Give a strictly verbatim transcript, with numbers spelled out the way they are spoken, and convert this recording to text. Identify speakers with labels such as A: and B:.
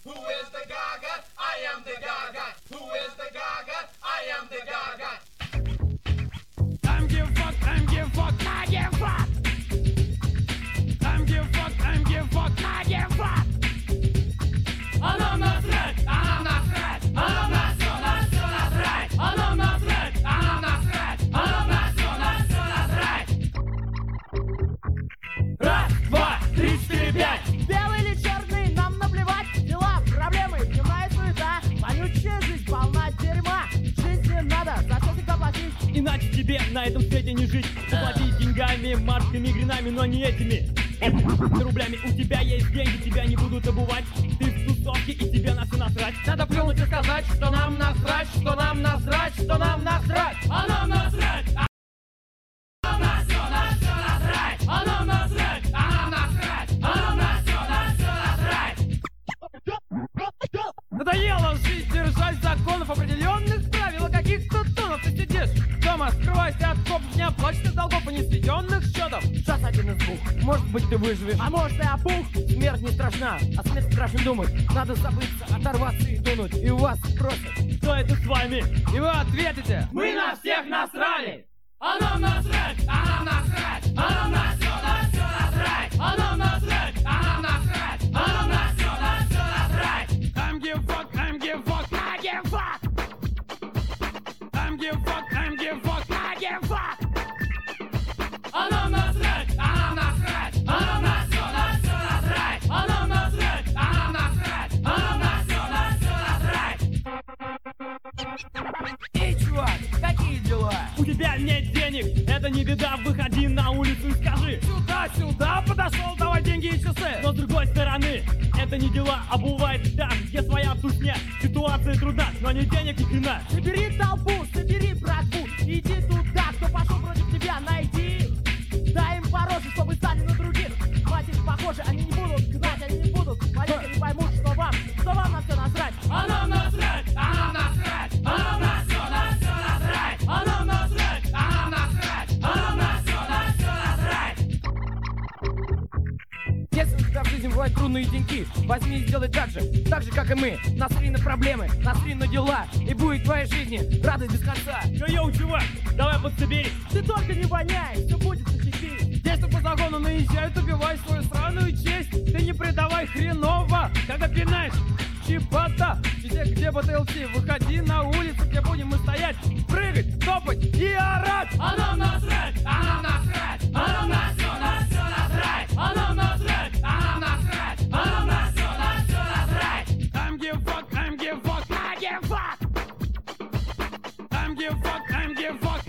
A: Who is the Gaga? I am the Gaga. Who is the Gaga? I am the Gaga.
B: I'm give fuck, I'm give fuck, I give fuck. I'm give fuck, I'm give fuck, I give fuck. А нам насрать, а нам насрать, а нам на всё, на всё насрать. А нам насрать, а нам насрать, а нам на всё, на всё насрать. Раз, два, три, четыре, пять.
C: Белый или черный, нам наплевать. Дела, проблемы, дневная суета. Вонючая жизнь, полна дерьма. Жизнь не надо, за все всегда платить.
B: Иначе тебе на этом свете не жить. Заплатить деньгами, марками, гринами, но не этими. Рублями у тебя есть деньги, тебя не будут обувать. Ты в тусовке и тебе на все насрать. Надо плюнуть и сказать, что нам насрать, что нам насрать, что нам насрать. А нам насрать, а нам на все, на все насрать. А нам насрать, а нам насрать, а нам на все, на все насрать. Надоело жить, держать законов определенных правил, каких-то тонов ты сидишь дома, скрывайся от копов, не оплаченных долгов и несведенных счетов. Сейчас один из двух, может быть ты выживешь,
C: А может и опух?
B: смерть не страшна, а смерть страшно думать. Надо забыться, оторваться и дунуть. И у вас спросят, что это с вами? И вы ответите, мы на всех насрали. А нам насрать, а нам насрать, а нам на все, на все насрать. А нам насрать, а нам насрать, а нам на все, на все насрать. I'm give fuck, I'm give fuck, I give fuck. I'm give fuck, I'm give fuck, I give fuck. А нам насрать, а нам насрать, а нам на все, на все насрать. А нам насрать, а нам насрать, а нам на все, на все насрать. Эй, чувак, какие дела? У тебя нет денег, это не беда, выходи на улицу и скажи. Сюда, сюда, подошел, давай деньги и часы. Но с другой стороны, это не дела, а бывает там, где своя тусня. Ситуация трудна, но не денег ни хрена.
C: Собери толпу, собери братву. Иди туда, кто пошел против тебя, найди. Дай им по роже, чтобы стали на других. Хватит похоже, они не будут гнать, они не будут. Валить, они поймут, что вам, что вам на все насрать.
B: А нам насрать, а нам насрать, а нам на все, на все насрать. А нам насрать, а нам насрать, а нам на все, на все насрать. Если у тебя в жизни бывают трудные деньки, возьми и сделай так же, так же, как и мы. Насри на проблемы, насри на дела, и будет в твоей жизни радость без конца. Йоу, чувак, давай подсоберись.
C: Ты только не воняй, все будет зачепись.
B: Здесь по загону наезжают, убивай свою сраную честь. Ты не предавай хреново, когда пинаешь чипата. Везде, где бы ты эл ти, выходи на улицу, где будем мы стоять, прыгать, топать и орать. А нам насрать, а нам насрать, а нам на все, на все насрать. А нам насрать, а нам насрать, а нам на все, на все насрать. I'm give fuck, I'm give fuck, I give fuck. I'm give fuck, I'm give fuck,